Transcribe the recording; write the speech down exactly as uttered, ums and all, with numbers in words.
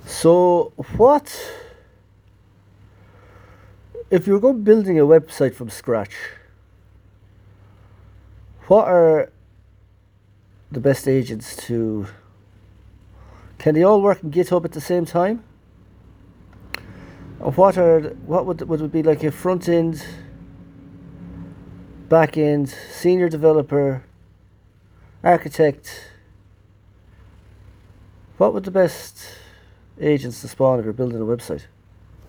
So, what if you were going building a website from scratch? What are the best agents to? Can they all work in GitHub at the same time? Or what are what would would it be like a front end, back end, senior developer, architect? What would the best agents to spawn if you're building a website?